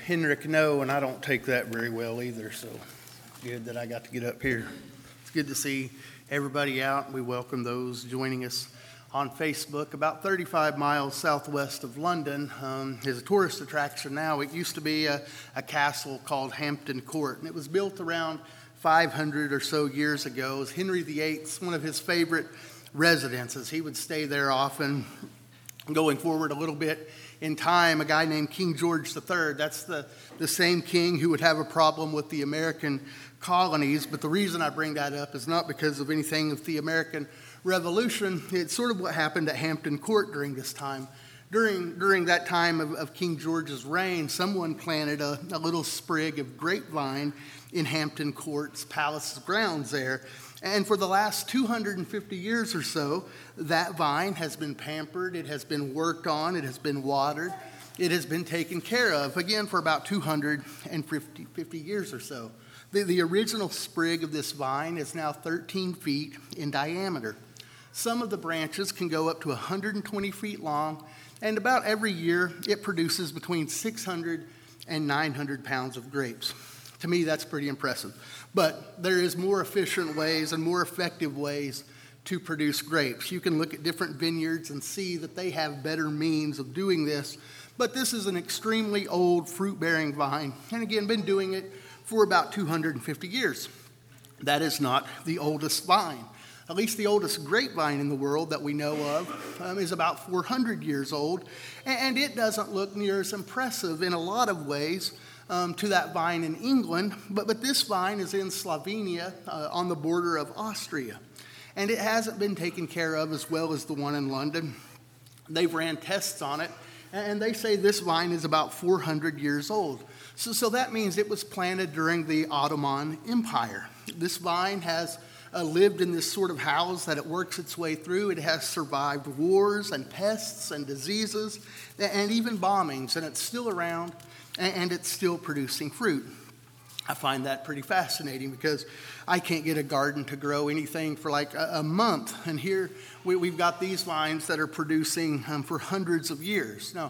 Henrik No, and I don't take that very well either, so good that I got to get up here. It's good to see everybody out. We welcome those joining us on Facebook. About 35 miles southwest of London is a tourist attraction now. It used to be a castle called Hampton Court, and it was built around 500 or so years ago. It was Henry VIII's, one of his favorite residences. He would stay there often. Going forward a little bit in time, a guy named King George III, that's the same king who would have a problem with the American colonies. But the reason I bring that up is not because of anything with the American Revolution. It's sort of what happened at Hampton Court during this time. During that time of King George's reign, someone planted a little sprig of grapevine in Hampton Court's palace grounds there. And for the last 250 years or so, that vine has been pampered, it has been worked on, it has been watered, it has been taken care of, again, for about 250 years or so. The original sprig of this vine is now 13 feet in diameter. Some of the branches can go up to 120 feet long, and about every year it produces between 600 and 900 pounds of grapes. To me, that's pretty impressive. But there is more efficient ways and more effective ways to produce grapes. You can look at different vineyards and see that they have better means of doing this. But this is an extremely old fruit-bearing vine, and again, been doing it for about 250 years. That is not the oldest vine. At least the oldest grapevine in the world that we know of is about 400 years old, and it doesn't look near as impressive in a lot of ways to that vine in England, but this vine is in Slovenia on the border of Austria, and it hasn't been taken care of as well as the one in London. They've ran tests on it, and they say this vine is about 400 years old. So that means it was planted during the Ottoman Empire. This vine has lived in this sort of house that it works its way through. It has survived wars and pests and diseases and even bombings, and it's still around, and it's still producing fruit. I find that pretty fascinating because I can't get a garden to grow anything for like a month. And here we've got these vines that are producing for hundreds of years. Now,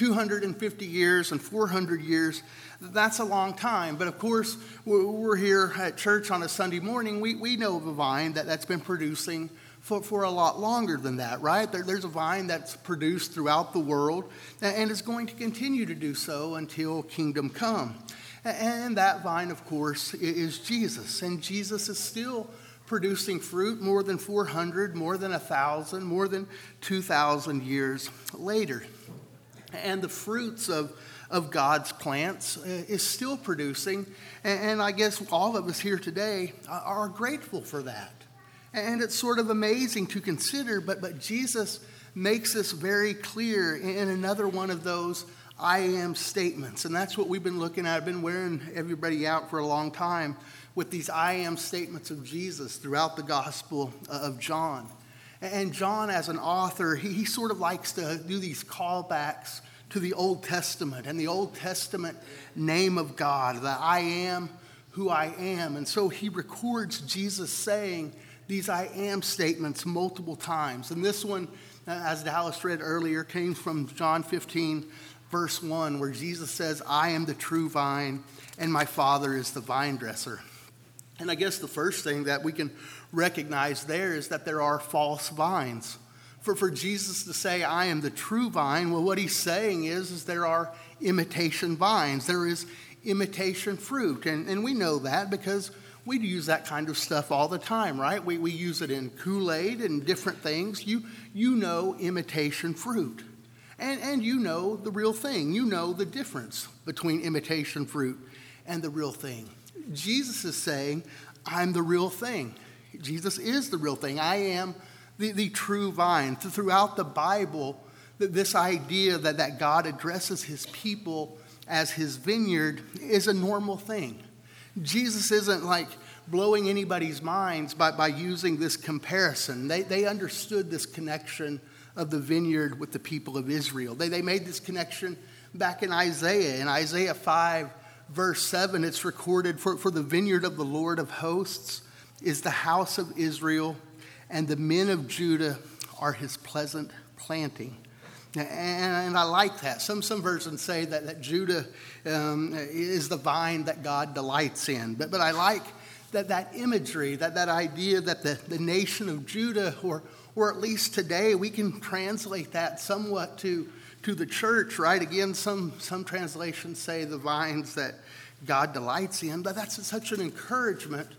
250 years and 400 years, that's a long time. But of course, we're here at church on a Sunday morning. We know of a vine that's been producing for a lot longer than that, right? There's a vine that's produced throughout the world and is going to continue to do so until kingdom come. And that vine, of course, is Jesus. And Jesus is still producing fruit more than 400, more than 1,000, more than 2,000 years later. And the fruits of God's plants is still producing. And I guess all of us here today are grateful for that. And it's sort of amazing to consider, but Jesus makes this very clear in another one of those I am statements. And that's what we've been looking at. I've been wearing everybody out for a long time with these I am statements of Jesus throughout the Gospel of John. And John, as an author, he sort of likes to do these callbacks to the Old Testament and the Old Testament name of God, the I am who I am. And so he records Jesus saying these I am statements multiple times. And this one, as Dallas read earlier, came from John 15, verse 1, where Jesus says, I am the true vine, and my Father is the vine dresser. And I guess the first thing that we can recognize there is that there are false vines. For Jesus to say, I am the true vine, well, what he's saying is there are imitation vines. There is imitation fruit. And we know that because we use that kind of stuff all the time, right? We use it in Kool-Aid and different things. You know imitation fruit. And you know the real thing. You know the difference between imitation fruit and the real thing. Jesus is saying, I'm the real thing. Jesus is the real thing. I am the true vine. Throughout the Bible, this idea that God addresses his people as his vineyard is a normal thing. Jesus isn't like blowing anybody's minds by using this comparison. They understood this connection of the vineyard with the people of Israel. They made this connection back in Isaiah. In Isaiah 5, verse 7, it's recorded, for the vineyard of the Lord of hosts is the house of Israel, and the men of Judah are his pleasant planting. And I like that. Some versions say that Judah is the vine that God delights in. But I like that imagery, that idea that the nation of Judah, or at least today, we can translate that somewhat to the church, right? Again, some translations say the vines that God delights in, but that's such an encouragement,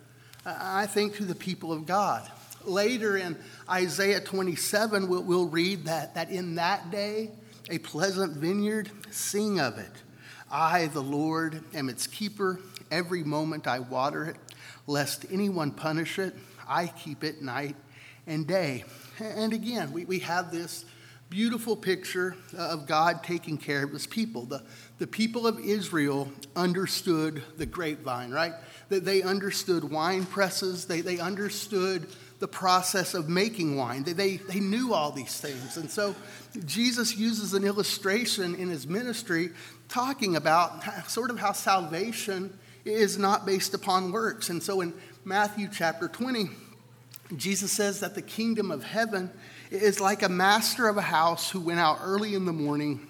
I think, to the people of God. Later in Isaiah 27, we'll read that in that day, a pleasant vineyard, sing of it. I, the Lord, am its keeper. Every moment I water it, lest anyone punish it. I keep it night and day. And again, we have this beautiful picture of God taking care of his people. The people of Israel understood the grapevine, right? They understood wine presses. They understood the process of making wine. They knew all these things. And so Jesus uses an illustration in his ministry talking about sort of how salvation is not based upon works. And so in Matthew chapter 20, Jesus says that the kingdom of heaven is like a master of a house who went out early in the morning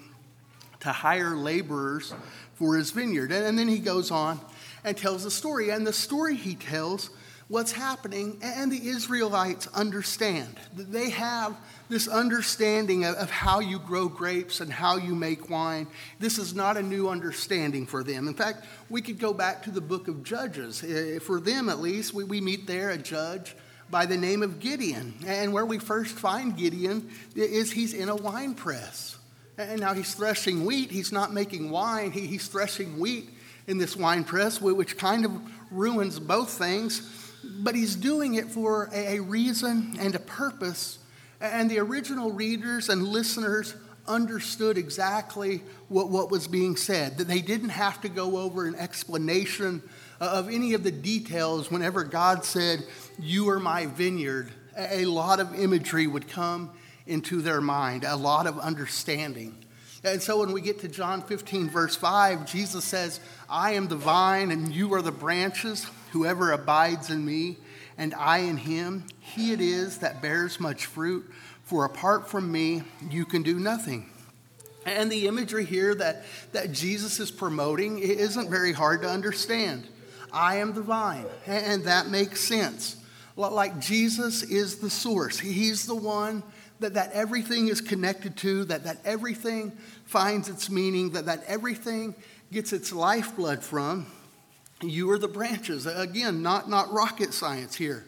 to hire laborers for his vineyard. And then he goes on and tells the story. And the story he tells, what's happening, and the Israelites understand. They have this understanding of how you grow grapes and how you make wine. This is not a new understanding for them. In fact, we could go back to the book of Judges. For them, at least, we meet there a judge by the name of Gideon. And where we first find Gideon is he's in a wine press. And now he's threshing wheat. He's not making wine. He's threshing wheat in this wine press, which kind of ruins both things. But he's doing it for a reason and a purpose. And the original readers and listeners understood exactly what was being said. That they didn't have to go over an explanation of any of the details. Whenever God said, "You are my vineyard," a lot of imagery would come into their mind, a lot of understanding. And so when we get to John 15, verse 5, Jesus says, "I am the vine and you are the branches. Whoever abides in me and I in him, he it is that bears much fruit. For apart from me, you can do nothing." And the imagery here that Jesus is promoting isn't very hard to understand. I am the vine, and that makes sense. Like Jesus is the source. He's the one that everything is connected to, that everything finds its meaning, that everything gets its lifeblood from. You are the branches. Again, not rocket science here.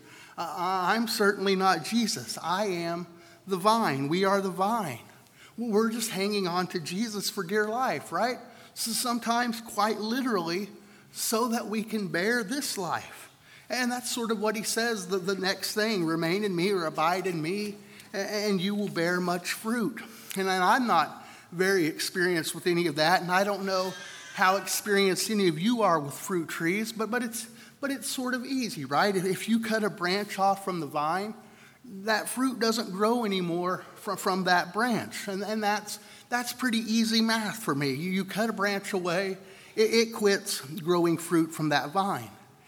I'm certainly not Jesus. I am the vine. We are the vine. We're just hanging on to Jesus for dear life, right? So sometimes quite literally, so that we can bear this life. And that's sort of what he says, the next thing, remain in me or abide in me, and you will bear much fruit. And I'm not very experienced with any of that, and I don't know how experienced any of you are with fruit trees, but it's sort of easy, right? If you cut a branch off from the vine, that fruit doesn't grow anymore from that branch. And that's pretty easy math for me. You cut a branch away, it quits growing fruit from that vine.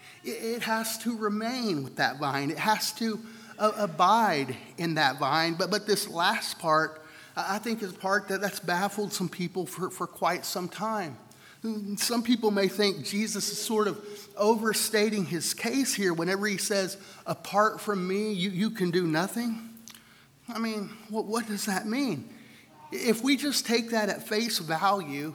It has to remain with that vine. It has to abide in that vine. But this last part, I think, is a part that's baffled some people for quite some time. Some people may think Jesus is sort of overstating his case here whenever he says, apart from me, you can do nothing. I mean, what does that mean? If we just take that at face value,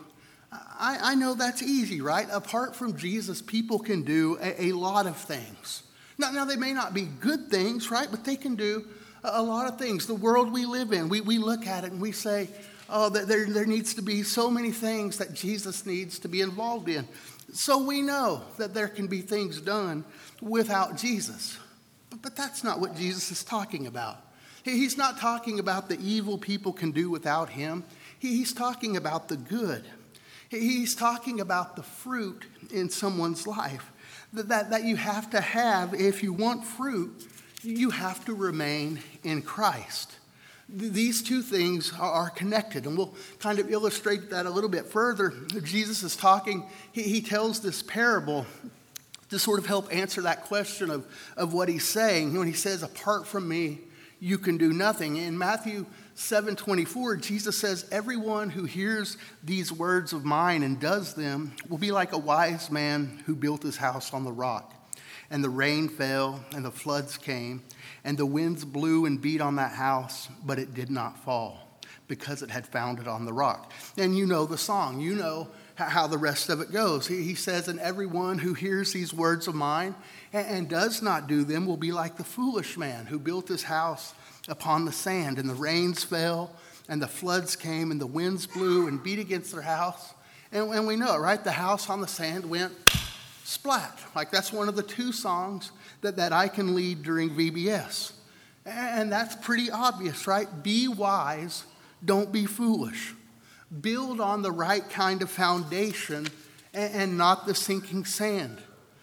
I know that's easy, right? Apart from Jesus, people can do a lot of things. Now, they may not be good things, right? But they can do a lot of things. The world we live in, we look at it and we say, oh, there needs to be so many things that Jesus needs to be involved in. So we know that there can be things done without Jesus. But that's not what Jesus is talking about. He's not talking about the evil people can do without him. He's talking about the good. He's talking about the fruit in someone's life that you have to have. If you want fruit, you have to remain in Christ. These two things are connected, and we'll kind of illustrate that a little bit further. Jesus is talking, he tells this parable to sort of help answer that question of what he's saying. When he says, apart from me, you can do nothing. In Matthew 7:24, Jesus says, everyone who hears these words of mine and does them will be like a wise man who built his house on the rock. And the rain fell, and the floods came, and the winds blew and beat on that house, but it did not fall, because it had founded on the rock. And you know the song. You know how the rest of it goes. He says, and everyone who hears these words of mine and does not do them will be like the foolish man who built his house upon the sand. And the rains fell, and the floods came, and the winds blew and beat against their house. And we know it, right? The house on the sand went splat. Like that's one of the two songs that I can lead during VBS. And that's pretty obvious, right? Be wise, don't be foolish. Build on the right kind of foundation and not the sinking sand.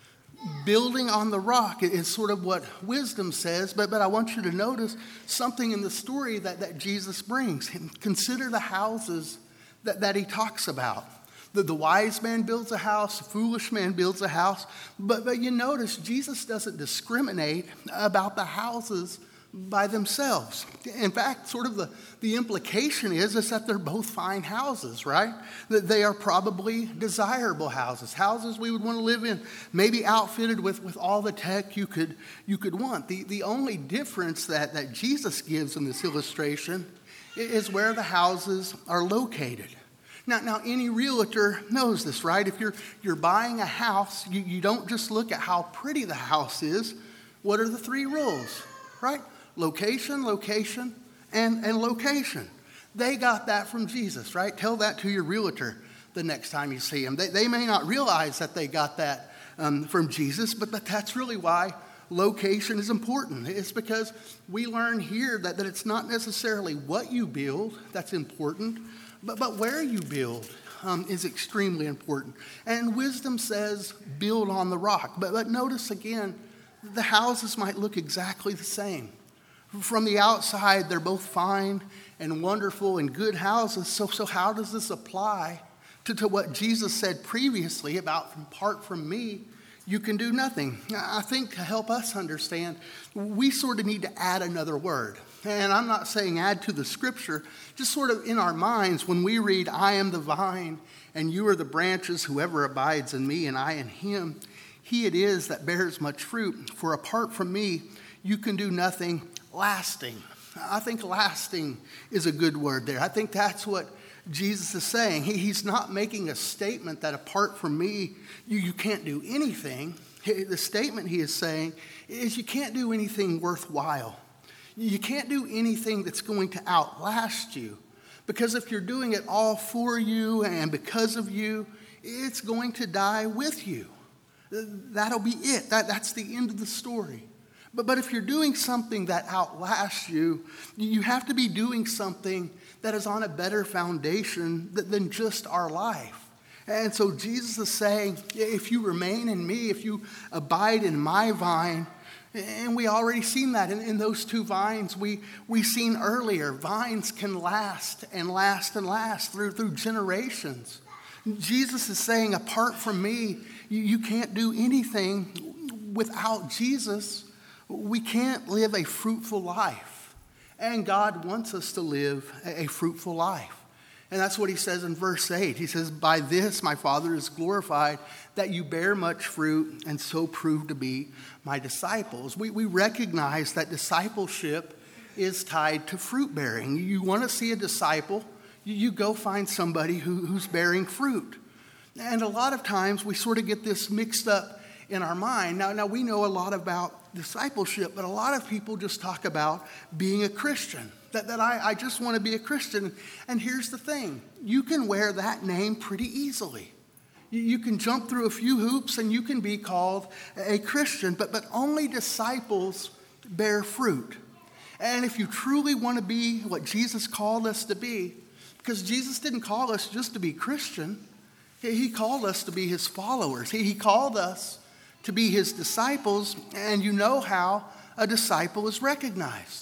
Building on the rock is sort of what wisdom says, but I want you to notice something in the story that Jesus brings. Consider the houses that he talks about. The wise man builds a house, the foolish man builds a house, but you notice Jesus doesn't discriminate about the houses by themselves. In fact, sort of the implication is that they're both fine houses, right? That they are probably desirable houses, houses we would want to live in, maybe outfitted with all the tech you could want. The only difference that Jesus gives in this illustration is where the houses are located. Now, any realtor knows this, right? If you're buying a house, you don't just look at how pretty the house is. What are the three rules, right? Location, location, and location. They got that from Jesus, right? Tell that to your realtor the next time you see him. They may not realize that they got that from Jesus, but that's really why location is important. It's because we learn here that it's not necessarily what you build that's important, but where you build is extremely important. And wisdom says build on the rock. But notice again, the houses might look exactly the same. From the outside, they're both fine and wonderful and good houses. So how does this apply to what Jesus said previously about apart from me, you can do nothing? I think to help us understand, we sort of need to add another word. And I'm not saying add to the scripture, just sort of in our minds when we read, I am the vine and you are the branches, whoever abides in me and I in him, he it is that bears much fruit. For apart from me, you can do nothing lasting. I think lasting is a good word there. I think that's what Jesus is saying. He's not making a statement that apart from me, you can't do anything. The statement he is saying is you can't do anything worthwhile. You can't do anything that's going to outlast you. Because if you're doing it all for you and because of you, it's going to die with you. That'll be it. That's the end of the story. But if you're doing something that outlasts you, you have to be doing something that is on a better foundation than just our life. And so Jesus is saying, if you remain in me, if you abide in my vine, and we already seen that in those two vines we seen earlier. Vines can last and last and last through generations. Jesus is saying, apart from me, you can't do anything. Without Jesus, we can't live a fruitful life. And God wants us to live a fruitful life. And that's what he says in verse 8. He says, by this my Father is glorified, that you bear much fruit and so prove to be my disciples. We recognize that discipleship is tied to fruit bearing. You want to see a disciple, you go find somebody who's bearing fruit. And a lot of times we sort of get this mixed up in our mind. Now we know a lot about discipleship, but a lot of people just talk about being a Christian. That I just want to be a Christian. And here's the thing. You can wear that name pretty easily. You can jump through a few hoops and you can be called a Christian. But only disciples bear fruit. And if you truly want to be what Jesus called us to be, because Jesus didn't call us just to be Christian. He called us to be his followers. He called us to be his disciples. And you know how a disciple is recognized.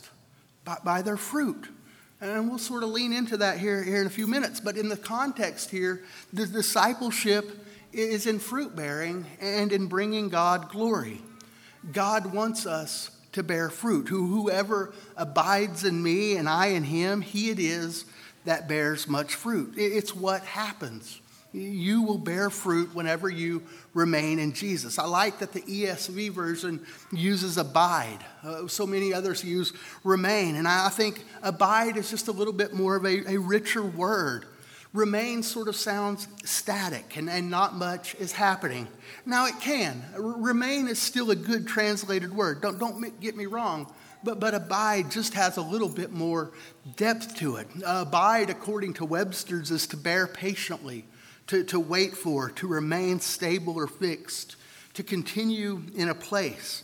By their fruit. And we'll sort of lean into that here in a few minutes. But in the context here, the discipleship is in fruit bearing and in bringing God glory. God wants us to bear fruit. Whoever abides in me and I in him, he it is that bears much fruit. It's what happens. You will bear fruit whenever you remain in Jesus. I like that the ESV version uses abide. So many others use remain. And I think abide is just a little bit more of a richer word. Remain sort of sounds static and not much is happening. Now it can. Remain is still a good translated word. Don't get me wrong. But abide just has a little bit more depth to it. Abide, according to Webster's, is to bear patiently, to wait for, to remain stable or fixed, to continue in a place.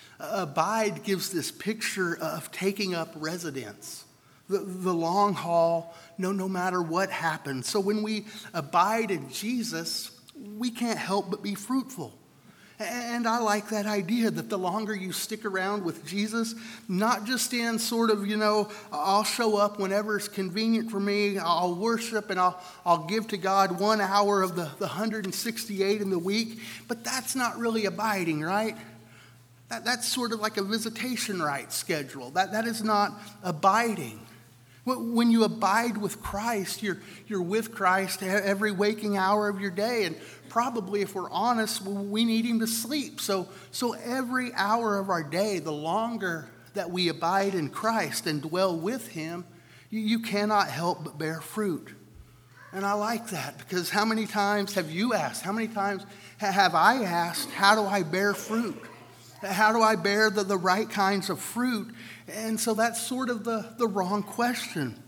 Abide gives this picture of taking up residence, the long haul, no matter what happens. So when we abide in Jesus, we can't help but be fruitful. And I like that idea that the longer you stick around with Jesus, not just in sort of, I'll show up whenever it's convenient for me, I'll worship and I'll give to God 1 hour of the 168 in the week, but that's not really abiding, right? That's sort of like a visitation right schedule. That is not abiding. When you abide with Christ, you're with Christ every waking hour of your day. And probably, if we're honest, we need him to sleep. So every hour of our day, the longer that we abide in Christ and dwell with him, you cannot help but bear fruit. And I like that, because how many times have you asked? How many times have I asked, how do I bear fruit? How do I bear the right kinds of fruit? And so that's sort of the wrong question.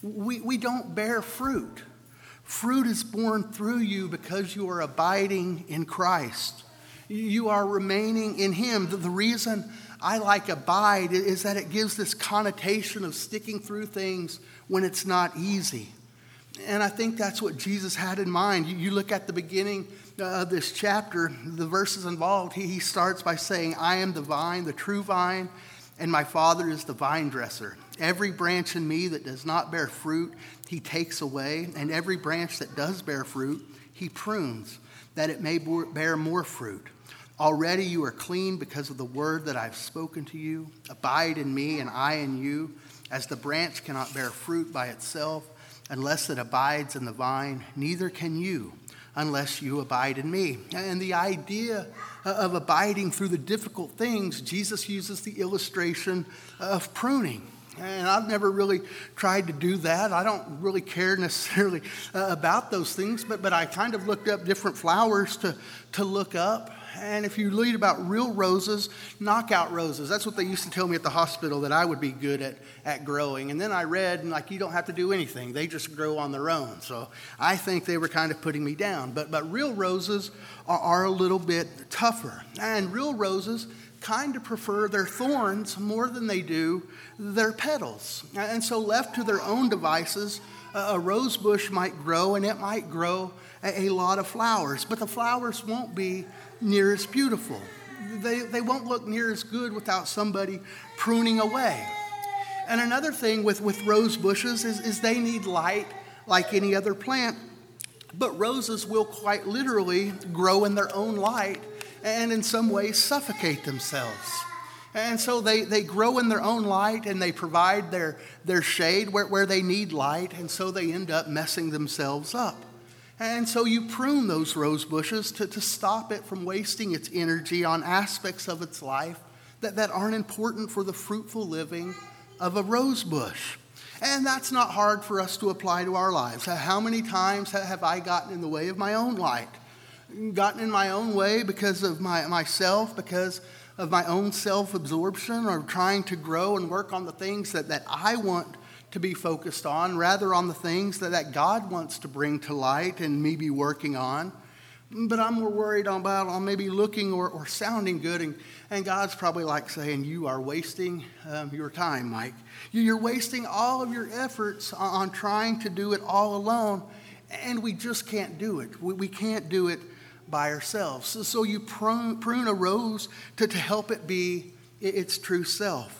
We don't bear fruit. Fruit is born through you because you are abiding in Christ. You are remaining in him. The reason I like abide is that it gives this connotation of sticking through things when it's not easy. And I think that's what Jesus had in mind. You look at the beginning of this chapter, the verses involved, he starts by saying, I am the vine, the true vine, and my Father is the vine dresser. Every branch in me that does not bear fruit, he takes away, and every branch that does bear fruit, he prunes, that it may bear more fruit. Already you are clean because of the word that I've spoken to you. Abide in me, and I in you, as the branch cannot bear fruit by itself, unless it abides in the vine, neither can you unless you abide in me. And the idea of abiding through the difficult things, Jesus uses the illustration of pruning. And I've never really tried to do that. I don't really care necessarily about those things, but I kind of looked up different flowers to look up. And if you read about real roses, knockout roses, that's what they used to tell me at the hospital that I would be good at growing. And then I read, you don't have to do anything. They just grow on their own. So I think they were kind of putting me down. But real roses are a little bit tougher. And real roses kind of prefer their thorns more than they do their petals. And so left to their own devices, a rose bush might grow, and it might grow a lot of flowers. But the flowers won't be near as beautiful. They won't look near as good without somebody pruning away. And another thing with rose bushes is they need light like any other plant. But roses will quite literally grow in their own light and in some ways suffocate themselves. And so they grow in their own light, and they provide their shade where they need light, and so they end up messing themselves up. And so you prune those rose bushes to stop it from wasting its energy on aspects of its life that aren't important for the fruitful living of a rose bush. And that's not hard for us to apply to our lives. How many times have I gotten in the way of my own light? Gotten in my own way because of myself, because of my own self-absorption, or trying to grow and work on the things that I want to be focused on, rather on the things that God wants to bring to light and me be working on. But I'm more worried about maybe looking or sounding good, and God's probably like saying, you are wasting your time, Mike. You're wasting all of your efforts on trying to do it all alone, and we just can't do it. We can't do it by ourselves. So you prune a rose to help it be its true self.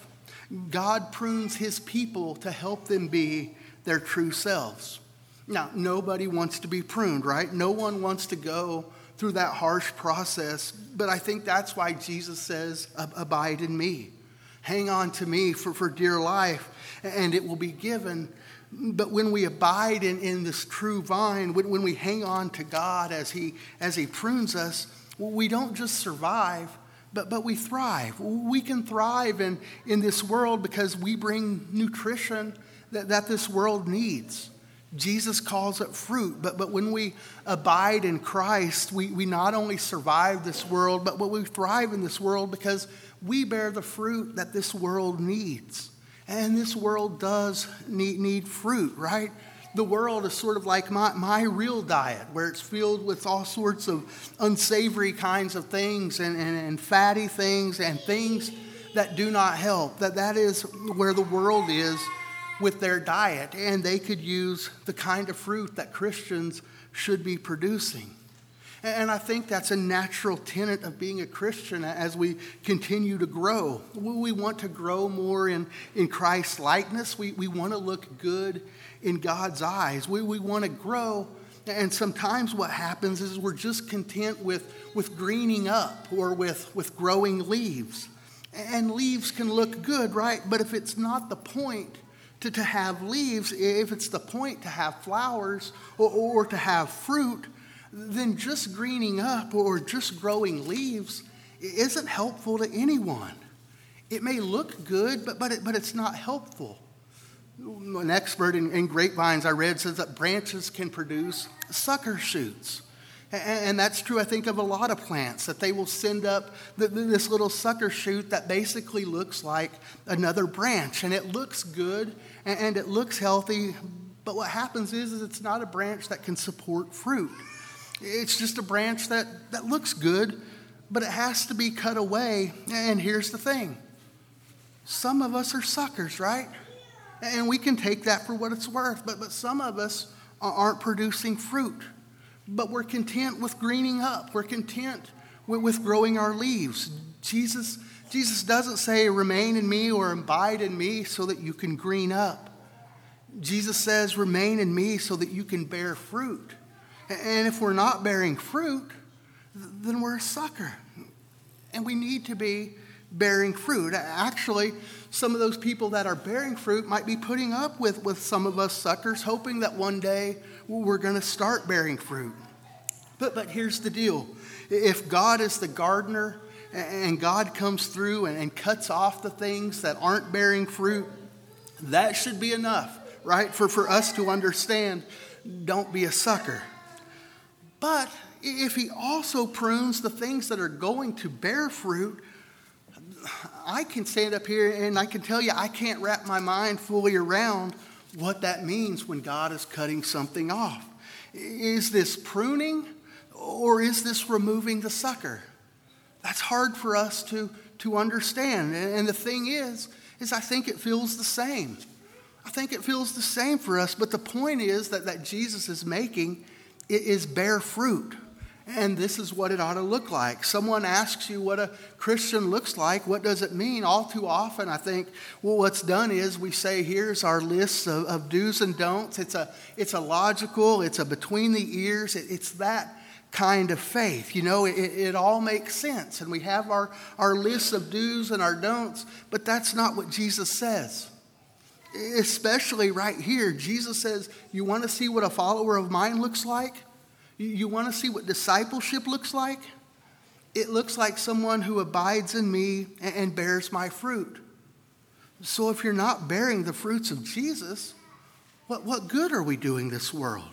God prunes his people to help them be their true selves. Now, nobody wants to be pruned, right? No one wants to go through that harsh process, but I think that's why Jesus says, abide in me. Hang on to me for dear life, and it will be given. But when we abide in this true vine, when we hang on to God as He prunes us, we don't just survive, but we thrive. We can thrive in this world because we bring nutrition that this world needs. Jesus calls it fruit, but when we abide in Christ, we not only survive this world, but we thrive in this world because we bear the fruit that this world needs. And this world does need fruit, right? The world is sort of like my real diet, where it's filled with all sorts of unsavory kinds of things and fatty things and things that do not help. That is where the world is with their diet, and they could use the kind of fruit that Christians should be producing. And I think that's a natural tenet of being a Christian as we continue to grow. We want to grow more in Christ's likeness. We want to look good in God's eyes. We want to grow, and sometimes what happens is we're just content with greening up or with growing leaves. And leaves can look good, right? But if it's not the point to have leaves, if it's the point to have flowers or to have fruit, then just greening up or just growing leaves isn't helpful to anyone. It may look good, but it's not helpful. An expert in grapevines I read says that branches can produce sucker shoots. And that's true, I think, of a lot of plants, that they will send up this little sucker shoot that basically looks like another branch. And it looks good and it looks healthy, but what happens is it's not a branch that can support fruit. It's just a branch that looks good, but it has to be cut away. And here's the thing. Some of us are suckers, right? And we can take that for what it's worth. But some of us aren't producing fruit. But we're content with greening up. We're content with growing our leaves. Jesus doesn't say, remain in me or abide in me so that you can green up. Jesus says, remain in me so that you can bear fruit. And if we're not bearing fruit, then we're a sucker. And we need to be bearing fruit. Actually, some of those people that are bearing fruit might be putting up with some of us suckers, hoping that one day we're going to start bearing fruit. But here's the deal. If God is the gardener and God comes through and cuts off the things that aren't bearing fruit, that should be enough, right? For us to understand, don't be a sucker. But if he also prunes the things that are going to bear fruit, I can stand up here and I can tell you I can't wrap my mind fully around what that means when God is cutting something off. Is this pruning or is this removing the sucker? That's hard for us to understand. And the thing is I think it feels the same. I think it feels the same for us. But the point is that Jesus is making is bear fruit. And this is what it ought to look like. Someone asks you what a Christian looks like. What does it mean? All too often, I think, what's done is we say, here's our list of do's and don'ts. It's a logical, it's a between the ears. It's that kind of faith. You know, it all makes sense. And we have our list of do's and our don'ts. But that's not what Jesus says. Especially right here, Jesus says, you want to see what a follower of mine looks like? You want to see what discipleship looks like? It looks like someone who abides in me and bears my fruit. So if you're not bearing the fruits of Jesus, what good are we doing this world?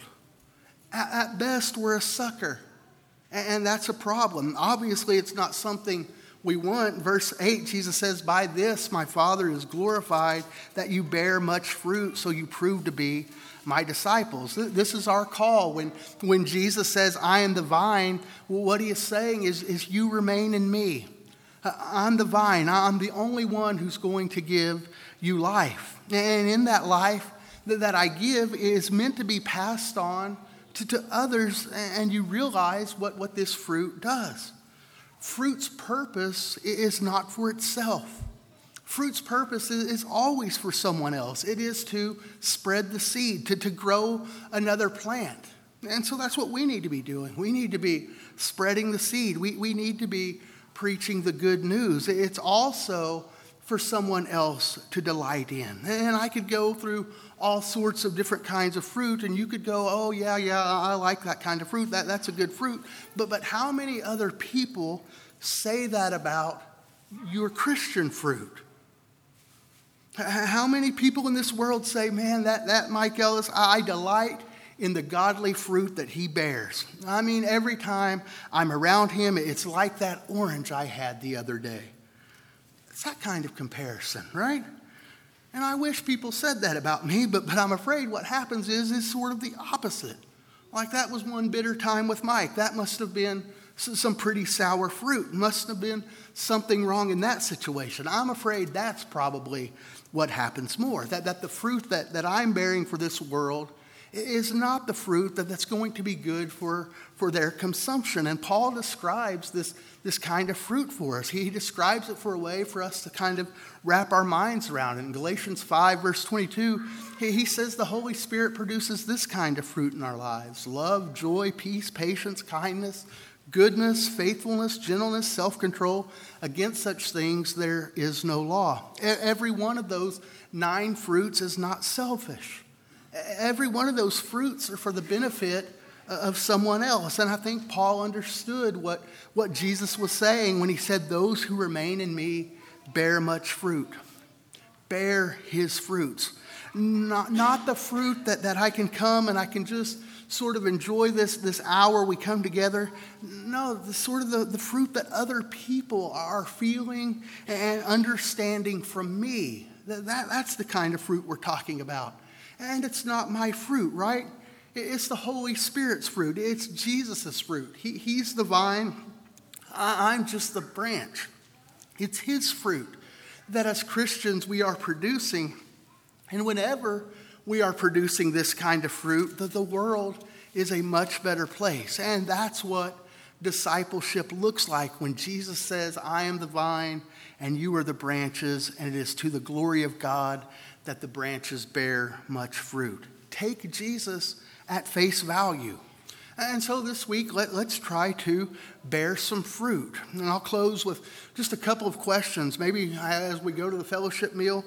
At best, we're a sucker. And that's a problem. Obviously, it's not something we want. Verse 8, Jesus says, by this my Father is glorified, that you bear much fruit, so you prove to be my disciples. This is our call. When Jesus says, I am the vine, well, what he is saying is you remain in me. I'm the vine. I'm the only one who's going to give you life. And in that life that I give is meant to be passed on to others, and you realize what this fruit does. Fruit's purpose is not for itself. Fruit's purpose is always for someone else. It is to spread the seed, to grow another plant. And so that's what we need to be doing. We need to be spreading the seed. We need to be preaching the good news. It's also for someone else to delight in. And I could go through all sorts of different kinds of fruit, and you could go, oh, yeah, I like that kind of fruit. That's a good fruit. But how many other people say that about your Christian fruit? How many people in this world say, man, that Mike Ellis, I delight in the godly fruit that he bears. I mean, every time I'm around him, it's like that orange I had the other day. It's that kind of comparison, right? And I wish people said that about me, but I'm afraid what happens is sort of the opposite. Like that was one bitter time with Mike. That must have been some pretty sour fruit. Must have been something wrong in that situation. I'm afraid that's probably what happens more. That the fruit that I'm bearing for this world is not the fruit that's going to be good for their consumption. And Paul describes this kind of fruit for us. He describes it for a way for us to kind of wrap our minds around it. In Galatians 5, verse 22, he says the Holy Spirit produces this kind of fruit in our lives: love, joy, peace, patience, kindness, goodness, faithfulness, gentleness, self-control. Against such things there is no law. Every one of those 9 fruits is not selfish. Every one of those fruits are for the benefit of someone else. And I think Paul understood what Jesus was saying when he said, those who remain in me bear much fruit. Bear his fruits. Not the fruit that I can come and I can just sort of enjoy this hour we come together. No, the fruit that other people are feeling and understanding from me. That's the kind of fruit we're talking about. And it's not my fruit, right? It's the Holy Spirit's fruit. It's Jesus' fruit. He's the vine. I'm just the branch. It's his fruit that as Christians we are producing. And whenever we are producing this kind of fruit, the world is a much better place. And that's what discipleship looks like when Jesus says, I am the vine and you are the branches, and it is to the glory of God that the branches bear much fruit. Take Jesus at face value. And so this week, let's try to bear some fruit. And I'll close with just a couple of questions. Maybe as we go to the fellowship meal,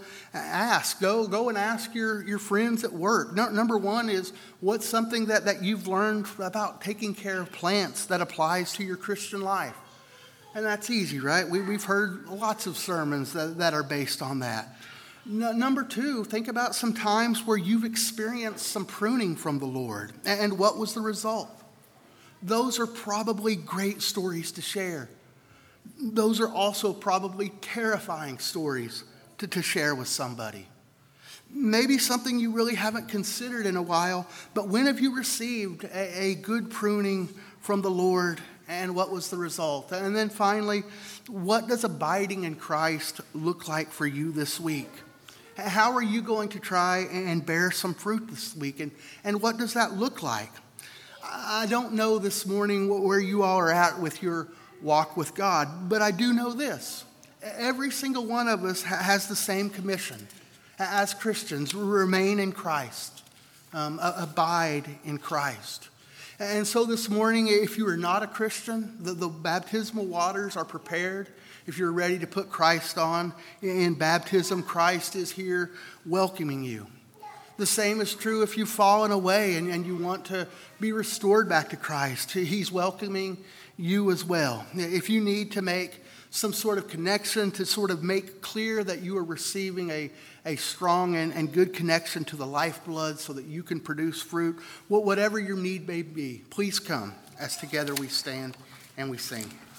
go and ask your friends at work. Number one is, what's something that you've learned about taking care of plants that applies to your Christian life? And that's easy, right? We've heard lots of sermons that are based on that. Number two, think about some times where you've experienced some pruning from the Lord. And what was the result? Those are probably great stories to share. Those are also probably terrifying stories to share with somebody. Maybe something you really haven't considered in a while, but when have you received a good pruning from the Lord, and what was the result? And then finally, what does abiding in Christ look like for you this week? How are you going to try and bear some fruit this week? And what does that look like? I don't know this morning where you all are at with your walk with God, but I do know this. Every single one of us has the same commission as Christians: remain in Christ, abide in Christ. And so this morning, if you are not a Christian, the baptismal waters are prepared. If you're ready to put Christ on in baptism, Christ is here welcoming you. The same is true if you've fallen away and you want to be restored back to Christ. He's welcoming you as well. If you need to make some sort of connection to sort of make clear that you are receiving a strong and good connection to the lifeblood so that you can produce fruit, whatever your need may be, please come as together we stand and we sing.